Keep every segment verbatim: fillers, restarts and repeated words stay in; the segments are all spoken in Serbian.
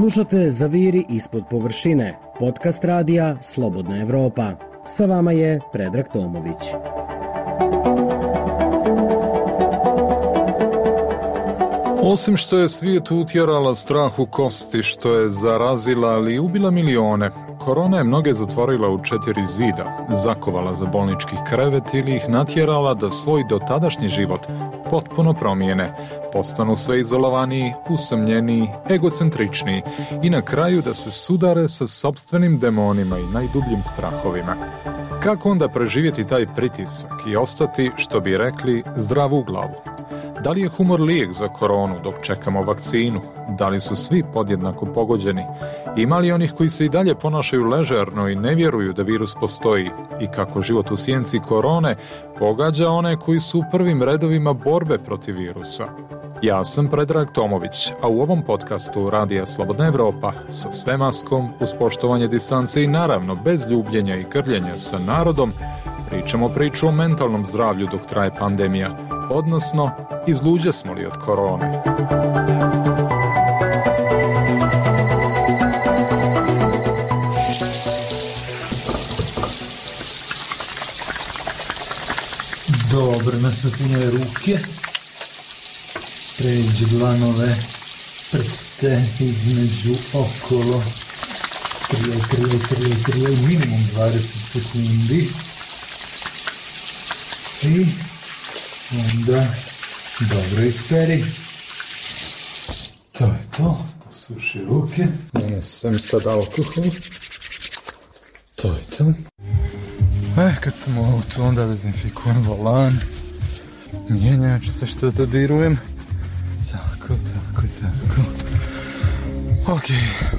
Slušate Zaviri ispod površine, podcast radija Slobodna Evropa. Sa vama je Predrag Tomović. Osim što je svijetu utjerala strah u kosti, što je zarazila, ali i ubila milione, korona je mnoge zatvorila u četiri zida, zakovala za bolnički krevet ili ih natjerala da svoj dotadašnji život potpuno promijene, postanu sve izolovaniji, usamljeniji, egocentričniji i na kraju da se sudare sa sopstvenim demonima i najdubljim strahovima. Kako onda preživjeti taj pritisak i ostati, što bi rekli, zdrav u glavu? Da li je humor lijek za koronu dok čekamo vakcinu? Da li su svi podjednako pogođeni? Ima li onih koji se i dalje ponašaju ležerno i ne vjeruju da virus postoji? I kako život u sjenci korone pogađa one koji su u prvim redovima borbe protiv virusa? Ja sam Predrag Tomović, a u ovom podcastu Radija Slobodna Evropa sa sve maskom, uz poštovanje distance i naravno bez ljubljenja i grljenja sa narodom, pričamo priču o mentalnom zdravlju dok traje pandemija, odnosno izluđe smo li od korone. Dobro, nasakljuje ruke, pređi dlanove, prste između okolo, trije, trije, trije, trije, minimum dvadeset sekundi i onda dobro isperi. To je to, posuši ruke, nanesem sad alkohol, to je to. E, kad sam u autu, onda dezinfikujem volan, mijenjač se što dodirujem, tako, tako, tako, okej. Okay.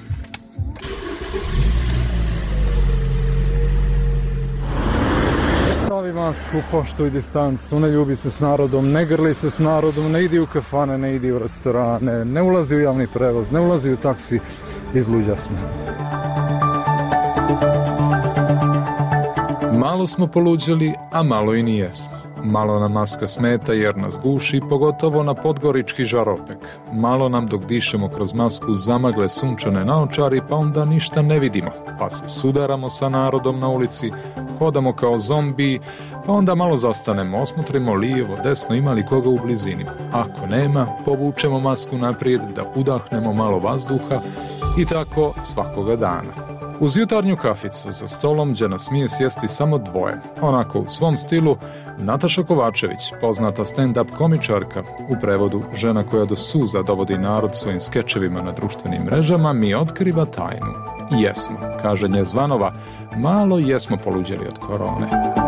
Stavi masku, poštuj distancu, ne ljubi se s narodom, ne grli se s narodom, ne idi u kafane, ne idi u restorane, ne ulazi u javni prevoz, ne ulazi u taksi, izluđa smo. Malo smo poluđili, a malo i nijesmo. Malo nam maska smeta jer nas guši, pogotovo na podgorički žaropek. Malo nam dok dišemo kroz masku zamagle sunčane naočari, pa onda ništa ne vidimo. Pa se sudaramo sa narodom na ulici, hodamo kao zombi, pa onda malo zastanemo, osmotrimo lijevo, desno, ima li koga u blizini. Ako nema, povučemo masku naprijed da udahnemo malo vazduha i tako svakoga dana. Uz jutarnju kaficu za stolom gdje nas smije sjesti samo dvoje. Onako u svom stilu Nataša Kovačević, poznata stand-up komičarka, u prevodu žena koja do suza dovodi narod svojim skečevima na društvenim mrežama, mi otkriva tajnu. Jesmo, kaže nje Zvanova, malo jesmo poluđeli od korone.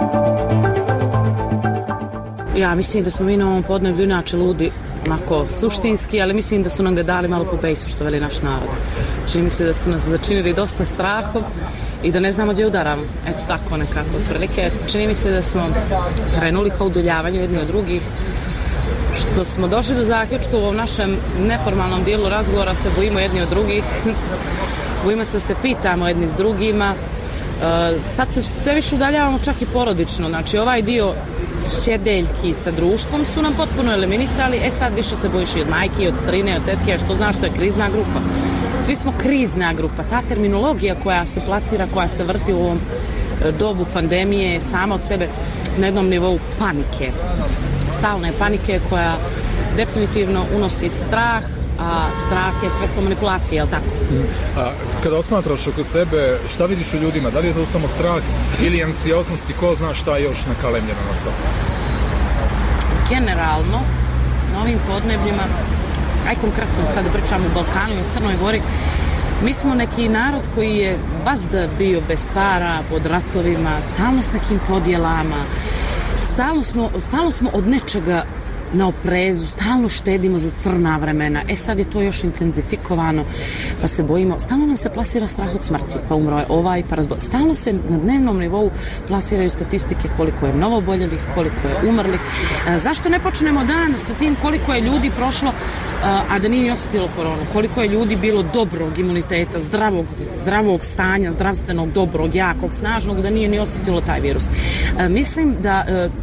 Ja mislim da smo mi na ovom podneblju inače ludi onako suštinski, ali mislim da su nam ga dali malo po bejsu, što veli naš narod. Čini mi se da su nas začinili dosta strahom i da ne znamo gdje udaramo. Eto tako nekako otprilike. Čini mi se da smo krenuli ka udaljavanju jedni od drugih, što smo došli do zaključka u ovom našem neformalnom dijelu razgovora se bojimo jedni od drugih. Bojimo se da se pitamo jedni s drugima. Sad se sve više udaljavamo čak i porodično. Znači ovaj dio šedeljki sa društvom su nam potpuno eliminisali. E sad više se bojiš i od majke, od strine, od tetke, što znaš što je krizna grupa. Svi smo krizna grupa. Ta terminologija koja se plasira, koja se vrti u ovom dobu pandemije je sama od sebe na jednom nivou panike. Stalne panike koja definitivno unosi strah, a strah je sredstvo manipulacije, je li tako? A kada osmatraš oko sebe, šta vidiš u ljudima? Da li je to samo strah ili anksioznost i ko zna šta je još nakalemljeno na to? Generalno, na ovim podnebljima, aj konkretno sad pričamo o Balkanu i o Crnoj Gori, mi smo neki narod koji je vazda bio bez para, pod ratovima, stalno s nekim podjelama, stalno smo, stalno smo od nečega na oprezu, stalno štedimo za crna vremena. E sad je to još intenzifikovano, pa se bojimo, stalno nam se plasira strah od smrti, pa umro je ovaj, pa razbol. Stalno se na dnevnom nivou plasiraju statistike koliko je novoboljelih, koliko je umrlih. E, zašto ne počnemo dan sa tim koliko je ljudi prošlo, a, a da nije ni osjetilo koronu, koliko je ljudi bilo dobrog imuniteta, zdravog, zdravog stanja, zdravstvenog, dobrog, jakog, snažnog, da nije ni osjetilo taj virus. E, mislim da e,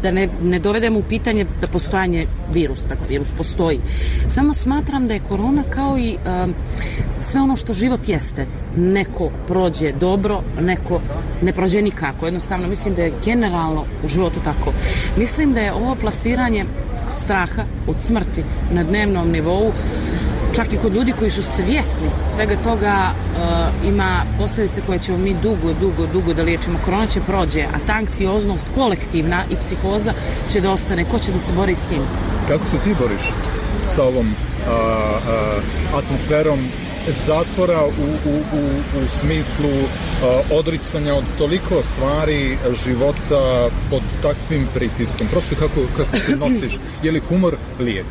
da ne, ne dovedemo u pitanje da postojanje virusa, dakle virus postoji. Samo smatram da je korona kao i um, sve ono što život jeste. Neko prođe dobro, neko ne prođe nikako. Jednostavno, mislim da je generalno u životu tako. Mislim da je ovo plasiranje straha od smrti na dnevnom nivou, čak i kod ljudi koji su svjesni svega toga, uh, ima posljedice koje ćemo mi dugo, dugo, dugo da liječimo. Korona će prođe, a ta anksioznost kolektivna i psihoza će da ostane. Ko će da se bori s tim? Kako se ti boriš sa ovom uh, uh, atmosferom zatvora u, u, u, u smislu uh, odricanja od toliko stvari života pod takvim pritiskom? Prosto kako, kako se nosiš? Je li humor lijek?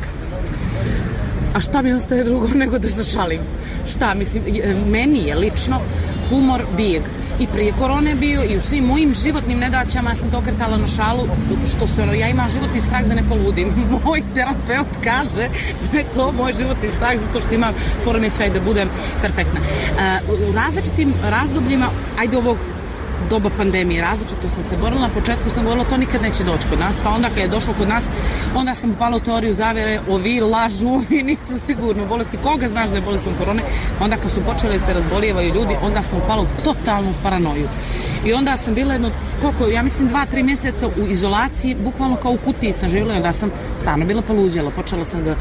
A šta mi ostaje drugo nego da se šalim? Šta, mislim, meni je lično humor bijeg. I prije korone bio i u svim mojim životnim nedaćama ja sam to okretala na šalu, što se ono, ja imam životni strah da ne poludim. Moj terapeut kaže da je to moj životni strah zato što imam poremećaj da budem perfektna. Uh, u različitim razdobljima, ajde ovog doba pandemije, različito sam se borila. Na početku sam govorila to nikad neće doći kod nas, pa onda kad je došlo kod nas, onda sam upala u teoriju zavere, ovi lažu, ovi nisu sigurno bolesti. Koga znaš da je bolestom korone? Onda kad su počeli se razbolijevaju ljudi, onda sam upala u totalnu paranoju. I onda sam bila jedno, koliko, ja mislim dva, tri mjeseca u izolaciji, bukvalno kao u kutiji sam živjela i onda sam stvarno bila poluđela. Počela sam da, uh,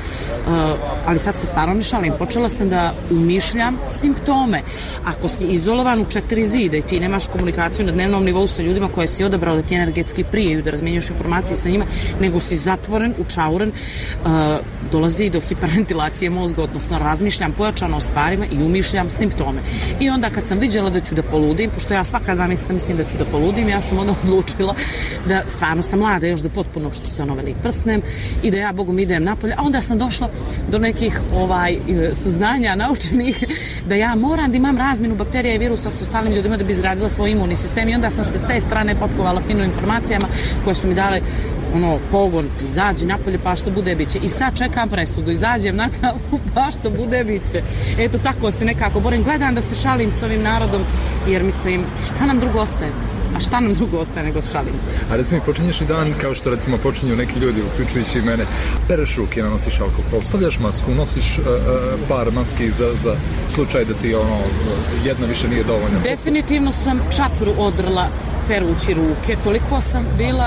ali sad se stvarno ne šalim, počela sam da umišljam simptome. Ako si izolovan u četiri zida i ti nemaš komunikaciju na dnevnom nivou sa ljudima koje si odabrao da ti energetski prijeju, da razmjenjuješ informacije sa njima, nego si zatvoren, učauren, uh, dolazi do hiperventilacije mozga, odnosno razmišljam pojačano o stvarima i umišljam simptome. I onda kad sam vidjela da ću da poludim, pošto ja svaka dva mjeseca mislim da ću da poludim, ja sam onda odlučila da stvarno sam mlada još da potpuno što se ono veli prsnem i da ja Bogom idem napolje, a onda sam došla do nekih ovaj saznanja naučenih da ja moram da imam razmjenu bakterija i virusa s ostalim ljudima da bi izgradila svoj imunni sistem i onda sam se s te strane potkovala fino informacijama koje su mi dale ono, pogon, izađi napolje pa što bude biće. I sad čekam presudu, izađem na kavu pa što bude biće. Eto tako se nekako borim. Gledam da se šalim s ovim narodom jer mislim šta nam drugo ostaje? A šta nam drugo ostaje nego šalim? A recimo počinješ i dan kao što recimo počinju neki ljudi, uključujući i mene, pereš ruke, nanosiš alkohol, stavljaš masku, nosiš uh, par maski za, za slučaj da ti ono, jedna više nije dovoljna. Definitivno sam čapru odrla perući ruke, toliko sam bila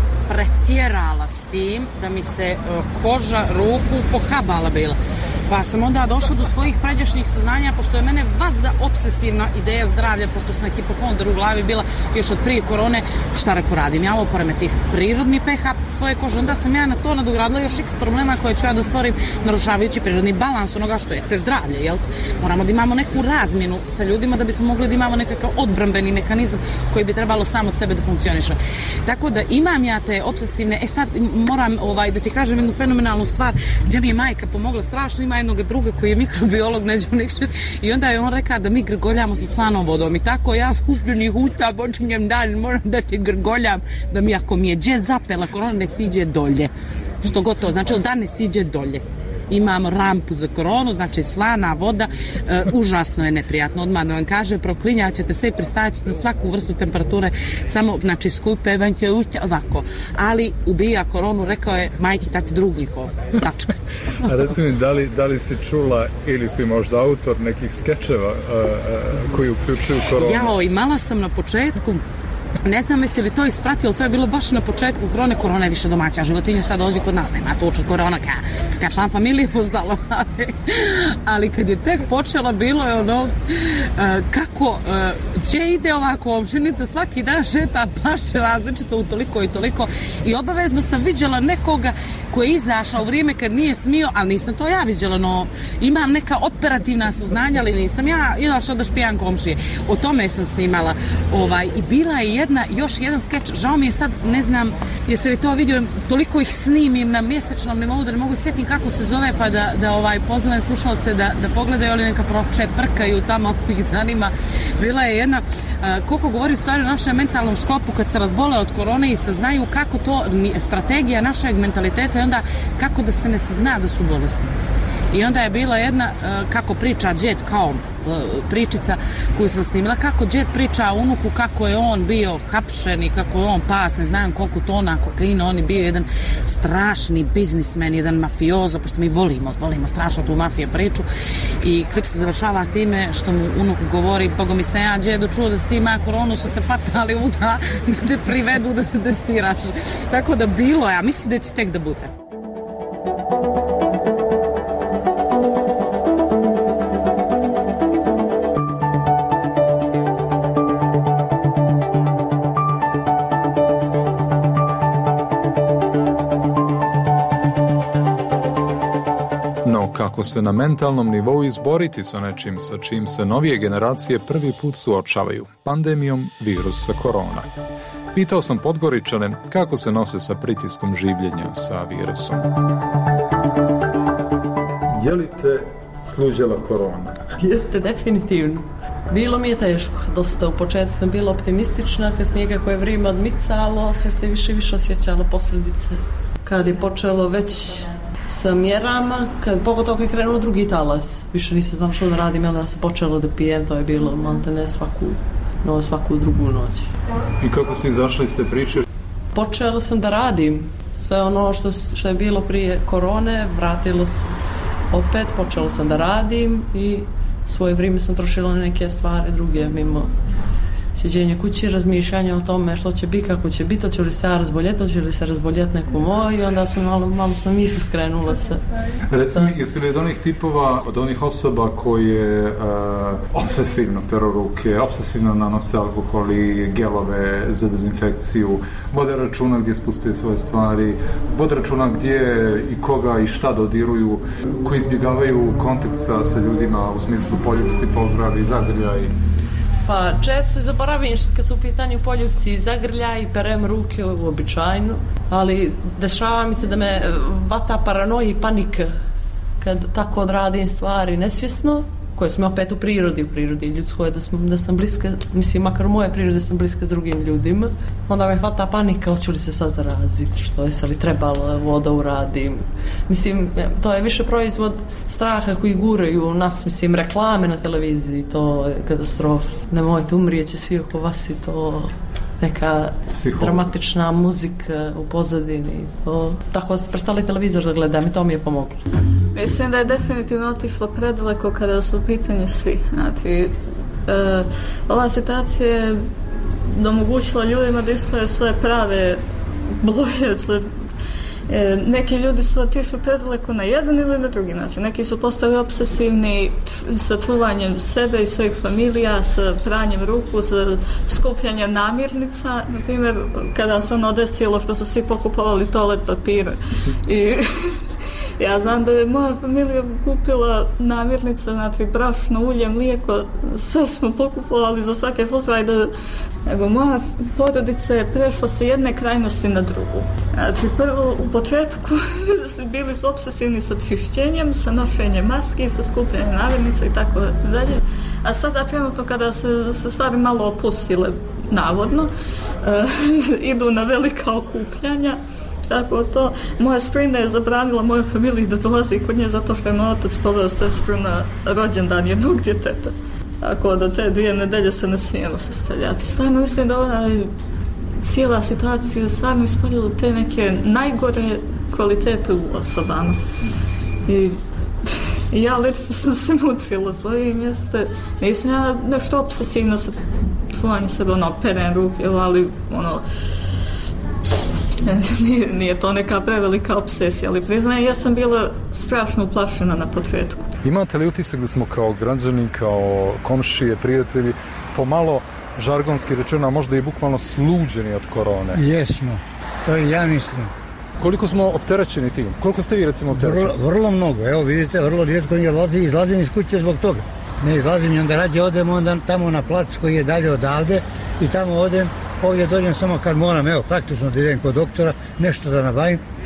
pretjerala s tim da mi se uh, koža ruku pohabala bila. Pa sam onda došla do svojih pređašnjih saznanja, pošto je mene vaza obsesivna ideja zdravlja, pošto sam hipohondar u glavi bila još od prije korone, šta reko radim? Ja ovo poremetih prirodni pH svoje kože, onda sam ja na to nadogradila još x problema koje ću ja da stvorim, narušavajući prirodni balans onoga što jeste zdravlje, jel? Moramo da imamo neku razmjenu sa ljudima da bismo mogli da imamo nekakav odbrambeni mehanizam koji bi trebalo sam od sebe da funkcioniše. Tako da imam ja te obsesivne, e sad moram ovaj, da ti kažem jednu fenomenalnu stvar, gdje mi je majka pomogla strašno, ima jednog druga koji je mikrobiolog Neđo Nikšić i onda je on rekao da mi grgoljamo sa slanom vodom i tako ja skupljenih huta počinjem dalje, moram da ti grgoljam da mi ako mi je dže zapela korona ne siđe dolje, što gotovo znači da ne siđe dolje. Imam rampu za koronu, znači slana voda, e, užasno je neprijatno, odmah da vam kaže, proklinjat ćete sve i pristajat ćete na svaku vrstu temperature, samo, znači, skupe, vanjke, ušte, ovako. Ali ubija koronu, rekao je majki, tati, drug njihov, tačka. A reci mi, da li, da li si čula ili si možda autor nekih skečeva a, a, koji uključuju koronu? Jao, imala sam na početku, ne znam jesi li to ispratilo, to je bilo baš na početku korone, korona je više domaća životinja, sad dođe kod nas, nema tuču korona, ka, ka član familije postalo, ali, ali kad je tek počela, bilo je ono, uh, kako, uh, će ide ova komšinica, svaki dan šeta, baš je različito u toliko i toliko i obavezno sam viđala nekoga koji je izašao u vrijeme kad nije smio, ali nisam to ja viđala, no imam neka operativna saznanja, ali nisam ja izašla da špijan komšije, o tome sam snimala, ovaj, i bila je jedna, još jedan skeč, žao mi je sad, ne znam, jesi li to vidio, toliko ih snimim na mjesečnom nivou da ne mogu sjetiti kako se zove, pa da, da ovaj, pozovem slušalce da, da pogledaju, ali neka proče prkaju tamo, ih zanima. Bila je jedna, uh, koliko govori u stvari o našem mentalnom sklopu kad se razbole od korone i saznaju kako to, strategija našeg mentaliteta je onda kako da se ne sazna da su bolesni. I onda je bila jedna, kako priča džed, kao pričica koju sam snimila, kako džed priča unuku kako je on bio hapšen i kako je on pas, ne znam koliko tona kokaina, on je bio jedan strašni biznismen, jedan mafiozo, pošto mi volimo, volimo strašno tu mafije priču. I klip se završava time što mu unuk govori, bogo mi se ja džedu čuo da si ti ima koronu, su te fatali uda, da te privedu da se testiraš. Tako da bilo je, a mislim da će tek da bude. Kako se na mentalnom nivou izboriti sa nečim sa čim se novije generacije prvi put suočavaju, pandemijom virusa korona. Pitao sam Podgoričane kako se nose sa pritiskom življenja sa virusom. Je li te sluđala korona? Jeste, definitivno. Bilo mi je teško, dosta. U početku sam bila optimistična, kasnije kako je vrijeme odmicalo, sve se više i više osjećalo posljedice. Kad je počelo već sa mjerama, kad pogotovo kad je krenuo drugi talas, više nisam znala što da radim, ali da se počelo da pijem, to je bilo malte ne svaku, no, svaku drugu noć. I kako si izašla iz te priče? Počela sam da radim sve ono što, što je bilo prije korone, vratilo se opet, počela sam da radim i svoje vrijeme sam trošila na neke stvari druge mimo sjeđenje kući, razmišljanja o tome što će biti, kako će biti, hoće li se ja razboljeti, hoće li se razboljeti neko moj, i onda sam malo, malo sam misli skrenula se. Reci mi, jesi li od onih tipova, od onih osoba koje uh, obsesivno peru ruke, obsesivno nanose alkohol i gelove za dezinfekciju, vode računa gdje spustaju svoje stvari, vode računa gdje i koga i šta dodiruju, koji izbjegavaju kontakt sa, sa ljudima u smislu poljubci, pozdravi, zagrljaj? Pa često se zaboravim što kad su u pitanju poljubci i zagrljaj, perem ruke uobičajno, ali dešava mi se da me vata paranoja i panika kad tako odradim stvari nesvjesno, koje smo opet u prirodi, u prirodi ljudskoj, da, smo, da sam bliska, mislim, makar u moje prirode sam bliska s drugim ljudima, onda me hvata panika, hoću li se sad zaraziti, što je, sad li trebalo voda uradim. Mislim, to je više proizvod straha koji guraju nas, mislim, reklame na televiziji, to je katastrofa. Nemojte, umrijeće svi oko vas i to neka Psihoza. Dramatična muzika u pozadini. To, tako da prestali televizor da gledam i to mi je pomoglo. Mislim da je definitivno otišlo predaleko kada su u pitanju svi. Znači, e, ova situacija je omogućila ljudima da isprave svoje prave boje, sve. E, neki ljudi su otišli predaleko na jedan ili na drugi način. Neki su postali obsesivni sa čuvanjem sebe i svojih familija, sa pranjem ruku, sa skupljanjem namirnica. Na primjer, kada se ono desilo što su svi pokupovali toalet papir i ja znam da je moja familija kupila namirnice, znači brašno, ulje, mlijeko, sve smo pokupovali za svake slučaje, da nego moja porodica je prešla sa jedne krajnosti na drugu. Znači prvo u početku bili su obsesivni sa čišćenjem, sa nošenjem maski, sa skupljanjem namirnica i tako dalje, a sada trenutno kada se, se stvari malo opustile navodno, uh, idu na velika okupljanja. Tako to, moja strina je zabranila mojoj familiji da dolazi kod nje zato što je moj otac poveo sestru na rođendan jednog djeteta. Tako da te dvije nedelje se ne smijemo sastavljati. Stvarno mislim da ona cijela situacija stvarno ispoljila te neke najgore kvalitete u osobama. I, i ja lično sam se mutrila s ovim mjeste. Nisam ja nešto obsesivno sa čuvanjem sebe, ono, perem ruke, ali ono, Nije, nije to neka prevelika obsesija, ali priznajem, ja sam bila strašno uplašena na početku. Imate li utisak da smo kao građani, kao komšije, prijatelji, pomalo žargonski rečeno, a možda i bukvalno sluđeni od korone? Jesmo, to i ja mislim. Koliko smo opterećeni tim? Koliko ste vi recimo opterećeni? Vrlo, vrlo mnogo, evo vidite, vrlo rijetko ne izlazim, izlazim iz kuće zbog toga. Ne izlazim i onda rađe odem onda tamo na plac koji je dalje odavde i tamo odem. Ovdje dođem samo kad moram, evo, praktično da idem kod doktora, nešto da nabavim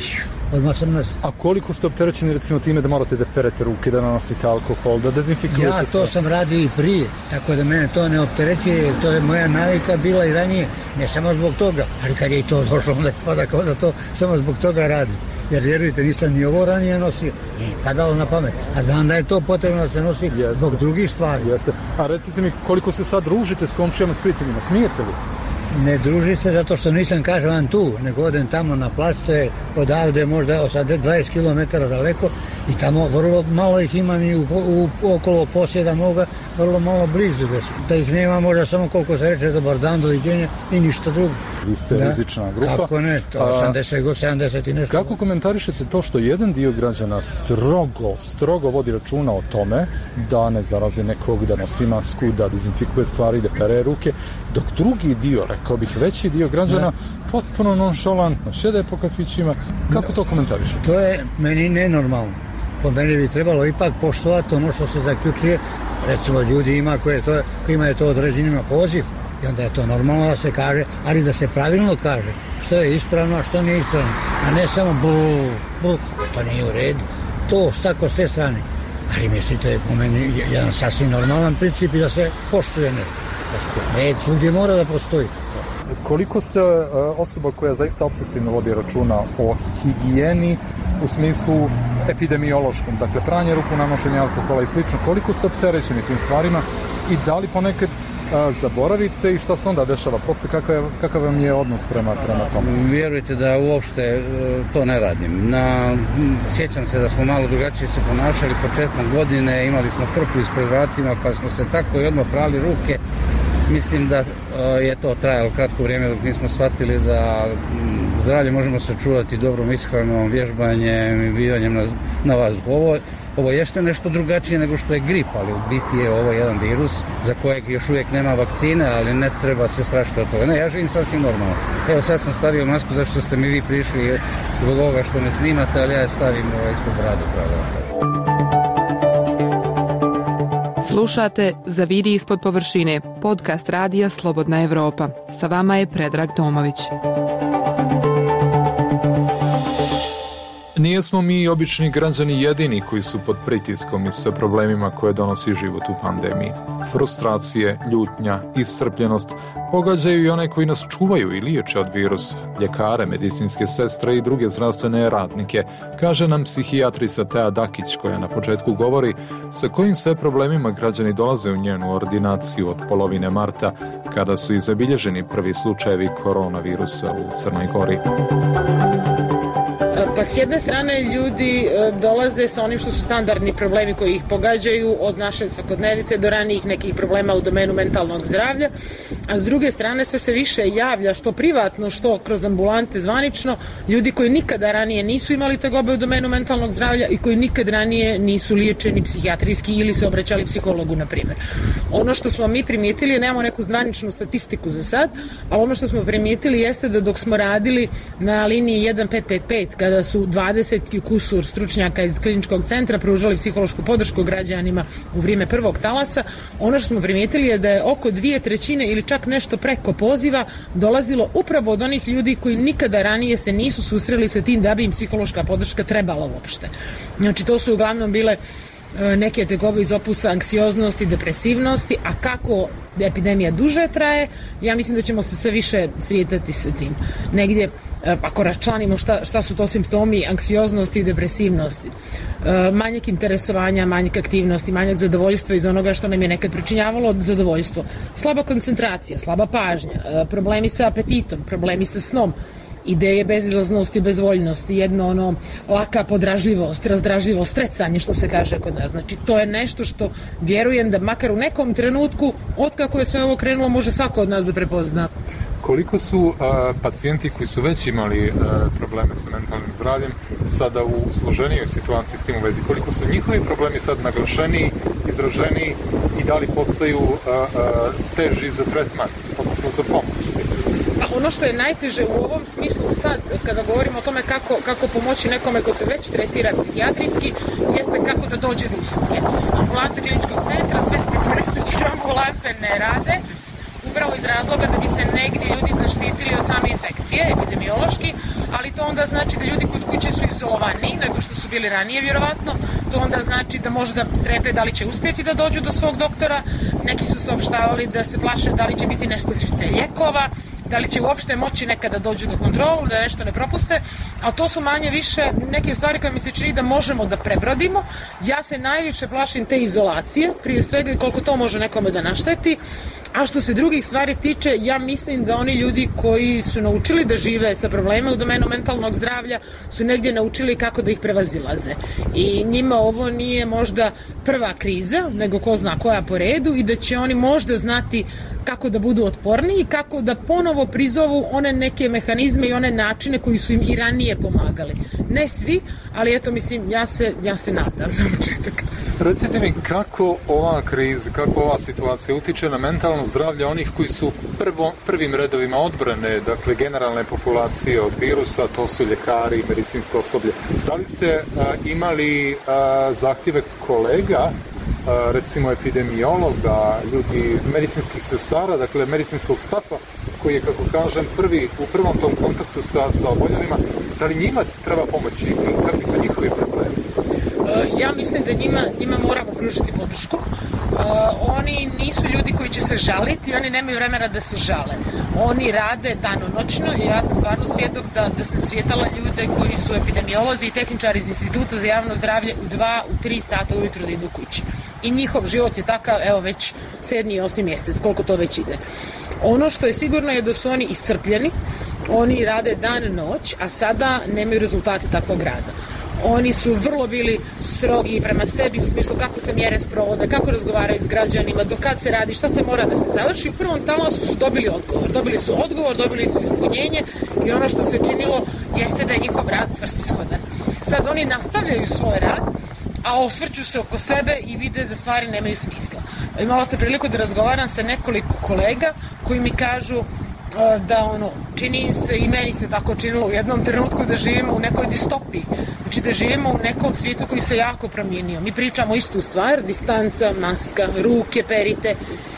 odmah sam nazad. A koliko ste opterećeni recimo time da morate da perete ruke, da nanosite alkohol, da dezinfikujete? Ja to sam radio i prije, tako da mene to ne opterećuje, jer to je moja navika bila i ranije, ne samo zbog toga, ali kad je i to došlo, onda pada kao da to samo zbog toga radi. Jer vjerujte, nisam ni ovo ranije nosio, nije padalo na pamet, a znam da je to potrebno da se nosi Jeste. zbog drugih stvari. Jeste. A recite mi, koliko se sad družite s komšijama, s prijateljima, smijete li? Ne druži se zato što nisam, kažem vam, tu, nego odem tamo na plac, to je odavde možda dvadeset kilometara daleko i tamo vrlo malo ih imam i u, u, okolo posjeda moga, vrlo malo blizu, da, da ih nema možda samo koliko se reče dobar dan, doviđenja i ništa drugo. Vi ste da? rizična grupa. Kako ne, to osamdeset, sedamdeset i nešto. Kako komentarišete to što jedan dio građana strogo, strogo vodi računa o tome da ne zarazi nekog, da nosi masku, da dezinfikuje stvari, da pere ruke, dok drugi dio, rekao bih veći dio građana, da. potpuno nonšalantno šede po kafićima. Kako to komentarišete? To je meni nenormalno. Po meni bi trebalo ipak poštovati ono što se zaključuje. Recimo ljudi ima koje to, kojima je to određenima poziv i onda je to normalno da se kaže, ali da se pravilno kaže što je ispravno, a što nije ispravno, a ne samo bu, bu, to nije u redu. To tako s te strane. Ali mislim, to je po meni jedan sasvim normalan princip i da se poštuje nešto. Red svugdje mora da postoji. Koliko ste uh, osoba koja zaista obsesivno vodi računa o higijeni u smislu epidemiološkom, dakle pranje ruku, nanošenje alkohola i slično, koliko ste opterećeni tim stvarima i da li ponekad uh, zaboravite i šta se onda dešava? Prosto kakav, kakav vam je odnos prema, prema tome? Vjerujte da uopšte uh, to ne radim. Na, sjećam se da smo malo drugačije se ponašali početkom godine, imali smo krpu ispred vratima pa smo se tako i odmah prali ruke. Mislim da je to trajalo kratko vrijeme dok nismo shvatili da zdravlje možemo sačuvati dobrom ishranom, vježbanjem i bivanjem na, na vazduhu. Ovo, ovo je što nešto drugačije nego što je grip, ali u biti je ovo jedan virus za kojeg još uvijek nema vakcine, ali ne treba se strašiti od toga. Ne, ja živim sasvim normalno. Evo sad sam stavio masku zašto ste mi vi prišli zbog ovoga što me snimate, ali ja je stavim ispod brade. Slušate Zaviri ispod površine, podcast radija Slobodna Evropa. Sa vama je Predrag Tomović. Nijesmo mi obični građani jedini koji su pod pritiskom i sa problemima koje donosi život u pandemiji. Frustracije, ljutnja, iscrpljenost pogađaju i one koji nas čuvaju i liječe od virusa, ljekare, medicinske sestre i druge zdravstvene radnike, kaže nam psihijatrica Tea Dakić, koja na početku govori sa kojim sve problemima građani dolaze u njenu ordinaciju od polovine marta, kada su i zabilježeni prvi slučajevi koronavirusa u Crnoj Gori. Pa s jedne strane ljudi dolaze sa onim što su standardni problemi koji ih pogađaju od naše svakodnevice do ranijih nekih problema u domenu mentalnog zdravlja, a s druge strane sve se više javlja što privatno, što kroz ambulante zvanično, ljudi koji nikada ranije nisu imali tegobe u domenu mentalnog zdravlja i koji nikad ranije nisu liječeni psihijatrijski ili se obraćali psihologu, na primjer. Ono što smo mi primijetili, nemamo neku zvaničnu statistiku za sad, ali ono što smo primijetili jeste da dok smo radili na liniji jedan pet pet pet, kada su dvadeset i kusur stručnjaka iz kliničkog centra pružali psihološku podršku građanima u vrijeme prvog talasa, ono što smo primijetili je da je oko dvije trećine ili čak nešto preko poziva dolazilo upravo od onih ljudi koji nikada ranije se nisu susreli sa tim da bi im psihološka podrška trebala uopšte. Znači to su uglavnom bile neke tegobe iz opusa anksioznosti, depresivnosti, a kako epidemija duže traje, ja mislim da ćemo se sve više srijetati sa tim. Negdje, ako račlanimo šta, šta su to simptomi anksioznosti i depresivnosti, manjak interesovanja, manjak aktivnosti, manjak zadovoljstva iz onoga što nam je nekad pričinjavalo zadovoljstvo, slaba koncentracija, slaba pažnja, problemi sa apetitom, problemi sa snom, ideje bezizlaznosti, bezvoljnosti, jedno ono laka podražljivost, razdražljivost, strecanje što se kaže kod nas. Znači to je nešto što vjerujem da makar u nekom trenutku od kako je sve ovo krenulo može svako od nas da prepozna. Koliko su uh, pacijenti koji su već imali uh, probleme sa mentalnim zdravljem sada u složenijoj situaciji s tim u vezi? Koliko su njihovi problemi sad naglašeniji, izraženiji i da li postaju uh, uh, teži za tretman, odnosno za pomoć? Pa ono što je najteže u ovom smislu sad, kada govorimo o tome kako, kako pomoći nekome ko se već tretira psihijatrijski, jeste kako da dođe do usluge. Ambulante kliničkog centra, sve specijalističke ambulante ne rade, upravo iz razloga da bi se negdje ljudi zaštitili od same infekcije, epidemiološki, ali to onda znači da ljudi kod kuće su izolovaniji nego što su bili ranije, vjerovatno. To onda znači da možda strepe da li će uspjeti da dođu do svog doktora. Neki su saopštavali da se plaše da li će biti nestašice lijekova, da li će uopšte moći nekada dođu do kontrolu, da nešto ne propuste, ali to su manje više neke stvari koje mi se čini da možemo da prebrodimo. Ja se najviše plašim te izolacije, prije svega i koliko to može nekome da našteti, a što se drugih stvari tiče, ja mislim da oni ljudi koji su naučili da žive sa problemima u domenu mentalnog zdravlja su negdje naučili kako da ih prevazilaze. I njima ovo nije možda prva kriza, nego ko zna koja po redu, i da će oni možda znati kako da budu otporniji i kako da ponovo prizovu one neke mehanizme i one načine koji su im i ranije pomagali. Ne svi, ali eto, mislim, ja se, ja se nadam za početak. Recite mi kako ova kriza, kako ova situacija utiče na mentalno zdravlje onih koji su prvo, prvim redovima odbrane, dakle generalne populacije od virusa, to su ljekari, medicinsko osoblje. Da li ste a, imali a, zahtjeve kolega, a, recimo epidemiologa, ljudi, medicinskih sestara, dakle medicinskog stafa, koji je, kako kažem, prvi, u prvom tom kontaktu sa, sa oboljelima, da li njima treba pomoći i kakvi su njihovi problemi? Ja mislim da njima, njima moramo pružiti podršku. Uh, oni nisu ljudi koji će se žaliti, oni nemaju vremena da se žale. Oni rade danonoćno i ja sam stvarno svjedok da, da sam svijetala ljude koji su epidemiolozi i tehničari iz Instituta za javno zdravlje u dva, u tri sata ujutro da idu kući. I njihov život je takav, evo već sedmi i osmi mjesec, koliko to već ide. Ono što je sigurno je da su oni iscrpljeni, oni rade dan noć, a sada nemaju rezultate takvog rada. Oni su vrlo bili strogi prema sebi u smislu kako se mjere sprovode, kako razgovaraju s građanima, do kad se radi, šta se mora da se završi. U prvom talasu su dobili odgovor. Dobili su odgovor, dobili su ispunjenje i ono što se činilo jeste da je njihov rad svrsishodan. Sad oni nastavljaju svoj rad, a osvrću se oko sebe i vide da stvari nemaju smisla. Imala sam priliku da razgovaram sa nekoliko kolega koji mi kažu da ono, čini im se i meni se tako činilo u jednom trenutku da živimo u nekoj distopiji. Znači da živimo u nekom svijetu koji se jako promijenio. Mi pričamo istu stvar, distanca, maska, ruke perite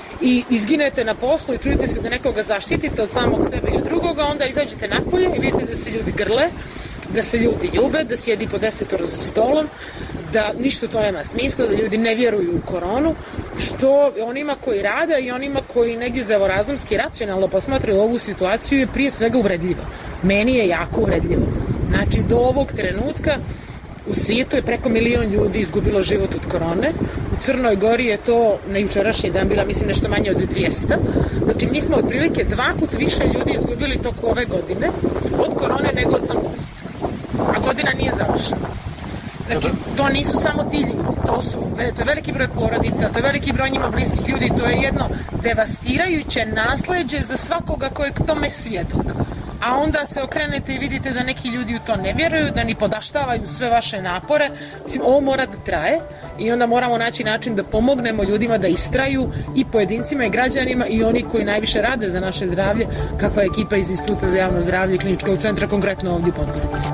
i izginete na poslu i trudite se da nekoga zaštitite od samog sebe i od drugoga, onda izađete napolje i vidite da se ljudi grle, da se ljudi ljube, da sjedi po desetoro za stolom, da ništa to nema smisla, da ljudi ne vjeruju u koronu, što onima koji rade i onima koji negdje zdravorazumski racionalno posmatraju ovu situaciju je prije svega uvredljivo. Meni je jako uvredljivo. Znači, do ovog trenutka u svijetu je preko milion ljudi izgubilo život od korone. U Crnoj Gori je to na jučerašnji dan bila, mislim, nešto manje od dvjesto. Znači, mi smo otprilike dva put više ljudi izgubili toku ove godine od korone nego od samoubistva. A godina nije završena. Znači, to nisu samo ti ljudi, to su, to je veliki broj porodica, to je veliki broj njima bliskih ljudi, to je jedno devastirajuće nasleđe za svakoga kojeg tome svjedok. A onda se okrenete i vidite da neki ljudi u to ne vjeruju, da ni podaštavaju sve vaše napore. Mislim, ovo mora da traje i onda moramo naći način da pomognemo ljudima da istraju, i pojedincima i građanima i oni koji najviše rade za naše zdravlje, kakva je ekipa iz Instituta za javno zdravlje i Kliničkog centra, konkretno ovdje u Podgorici.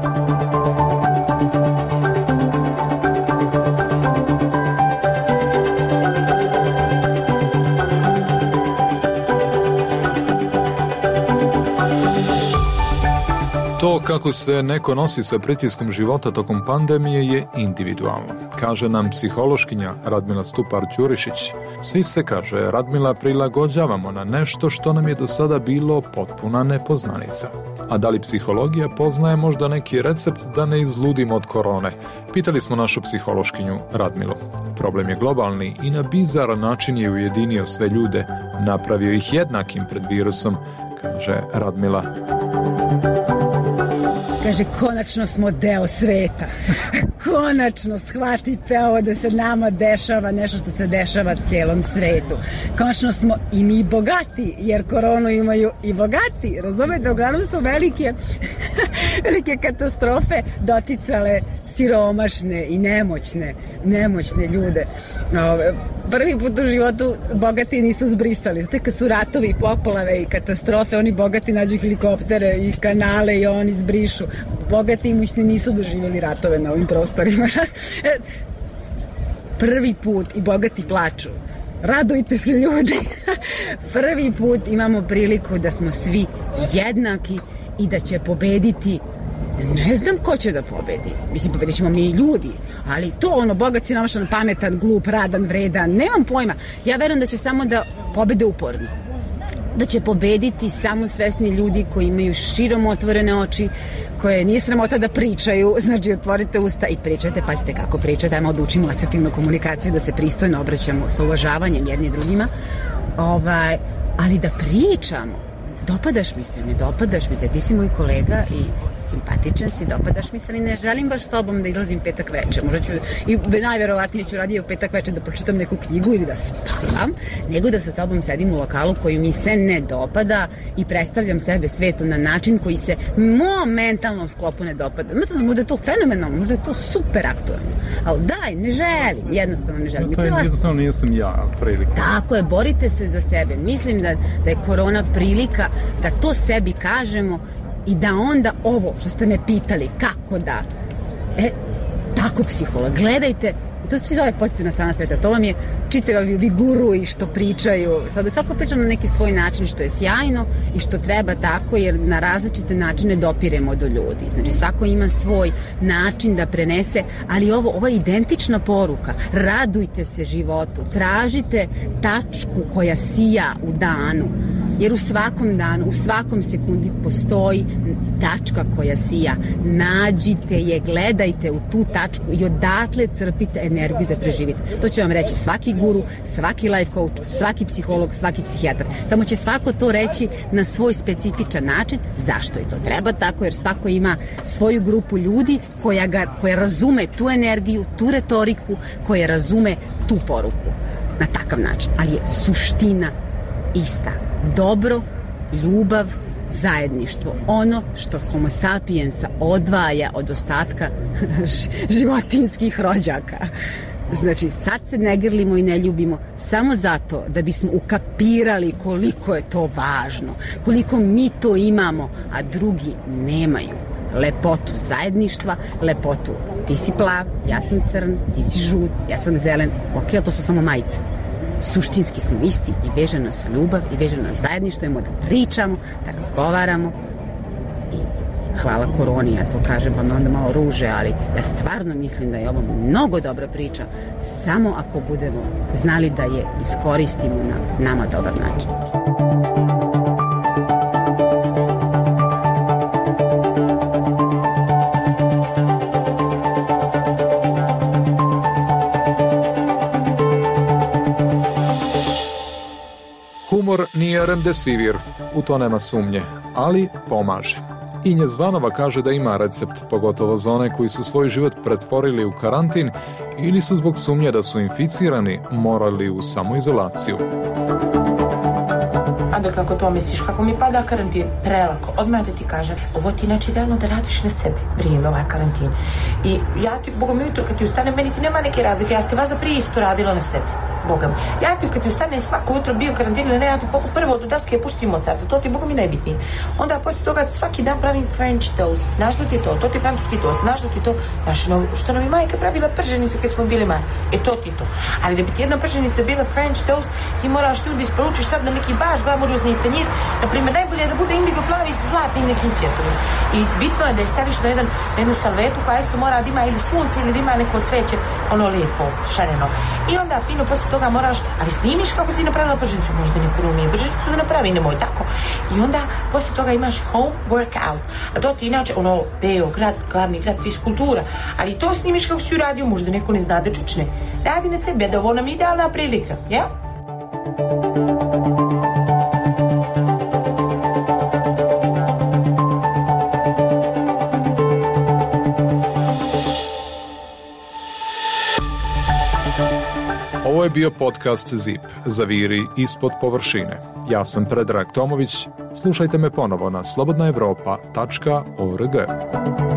To kako se neko nosi sa pritiskom života tokom pandemije je individualno, kaže nam psihološkinja Radmila Stupar-Ćurišić. Svi se, kaže Radmila, prilagođavamo na nešto što nam je do sada bilo potpuna nepoznanica. A da li psihologija poznaje možda neki recept da ne izludimo od korone? Pitali smo našu psihološkinju Radmilu. Problem je globalni i na bizaran način je ujedinio sve ljude, napravio ih jednakim pred virusom, kaže Radmila. Kaže, konačno smo deo sveta. Konačno shvatite ovo da se nama dešava nešto što se dešava cijelom svetu. Konačno smo i mi bogati, jer koronu imaju i bogati. Razumete, uglavnom su velike, velike katastrofe doticale siromašne i nemoćne, nemoćne ljude. Prvi put u životu bogati nisu zbrisali. Tek kad su ratovi, poplave i katastrofe, oni bogati nađu helikoptere i kanale i oni zbrišu. Bogati i imućni nisu doživjeli ratove na ovim prostorima. Prvi put i bogati plaču. radujte se ljudi. Prvi put imamo priliku da smo svi jednaki i da će pobediti. Ne znam ko će da pobedi. Mislim, pobedit ćemo mi ljudi. Ali to, ono, bogat, siromašan, pametan, glup, radan, vredan, nemam pojma. Ja verujem da će samo da pobede uporni. Da će pobediti samo svesni ljudi koji imaju širom otvorene oči, koje nije sramota da pričaju, znači otvorite usta i pričajte, pazite kako pričate, ajmo da učimo asertivnu komunikaciju, da se pristojno obraćamo sa uvažavanjem jedni drugima, ovaj, ali da pričamo. Dopadaš mi se, ne dopadaš mi se, ti si moj kolega i simpatičan si, dopadaš mi se, ali ne želim baš s tobom da izlazim petak veče. Možda ću, i najverovatnije ću radije u petak veče da pročitam neku knjigu ili da spavam, nego da sa tobom sedim u lokalu koji mi se ne dopada i predstavljam sebe svetu na način koji se mom mentalnom sklopu ne dopada. Možda je to fenomenalno, možda je to super aktualno, ali daj, ne želim, jednostavno ne želim. Ja, to je jednostavno nisam ja prilika. Tako je, borite se za sebe. Mislim da, da je korona prilika da to sebi kažemo i da onda ovo što ste me pitali kako da, e, tako psiholog, gledajte, i to se zove pozitivna strana sveta, to vam je čitavi ovi gurui što pričaju, sad svako priča na neki svoj način što je sjajno i što treba tako, jer na različite načine dopiremo do ljudi, znači svako ima svoj način da prenese, ali ovo, ova identična poruka, radujte se životu, tražite tačku koja sija u danu, jer u svakom danu, u svakom sekundi postoji tačka koja sija. Nađite je, gledajte u tu tačku i odatle crpite energiju da preživite. To će vam reći svaki guru, svaki life coach, svaki psiholog, svaki psihijatar. Samo će svako to reći na svoj specifičan način. Zašto je to treba tako? Jer svako ima svoju grupu ljudi koja, ga, koja razume tu energiju, tu retoriku, koja razume tu poruku na takav način. Ali je suština ista. Dobro, ljubav, zajedništvo. Ono što homo sapiensa odvaja od ostatka životinskih rođaka. Znači, sad se ne grlimo i ne ljubimo samo zato da bismo ukapirali koliko je to važno, koliko mi to imamo, a drugi nemaju. Lepotu zajedništva, lepotu ti si plav, ja sam crn, ti si žut, ja sam zelen. Ok, ali to su samo majice. Suštinski smo isti i veže nas ljubav i veže nas zajedništvo, imamo da pričamo, da razgovaramo i hvala koroni, ja to kažem pa me onda malo ruže, ali ja stvarno mislim da je ovo mnogo dobra priča, samo ako budemo znali da je iskoristimo na nama dobar način. Humor nije remdesivir, u to nema sumnje, ali pomaže. Inje Zvanova kaže da ima recept, pogotovo za one koji su svoj život pretvorili u karantin ili su zbog sumnje da su inficirani morali u samoizolaciju. Anda, kako to misliš, kako mi pada karantin? Prelako, odmah da ti kažem, ovo ti znači idealno da radiš na sebi, vrijeme ovaj karantin. I ja ti, Boga mi jutro kad ti ustane, meni ti nema neke razlike, ja sam ti vas da prije isto radila na sebi. Boga mi. Ja ti kad ti ustane svako jutro bio karantin ili ne, ja ti poku prvo do daske puštim Mozarta, to ti Boga mi najbitnije. Onda poslije toga svaki dan pravim French toast, znaš što ti je to, to ti francuski toast, znaš što ti to, znaš no, što nam je majka pravila prženice kad smo bili mali, e to ti to. Ali da bi ti jedna prženica bila French toast, ti moraš ljudi isporučiš sad na neki baš glamurozni tanjir, na primjer najbolje je da bude indigo plavi sa zlatnim nekim cvjetovima. I bitno je da je staviš na jedan, na jednu salvetu koja isto mora da ima ili sunce ili da ima neko cveće, ono lijepo, šareno. I onda fino poslije toga moraš, ali snimiš kako si napravila prženicu, možda neko ne umije prženicu da napravi, nemoj tako. I onda poslije toga imaš home workout, a to ti inače ono Beograd, glavni grad fiskultura, ali to snimiš kako si uradio, možda neko ne zna da čučne. Radi na sebe, da ovo nam idealna prilika, ja? Ovo je bio podcast Zip, Zaviri ispod površine. Ja sam Predrag Tomović, slušajte me ponovo na slobodna evropa tačka org.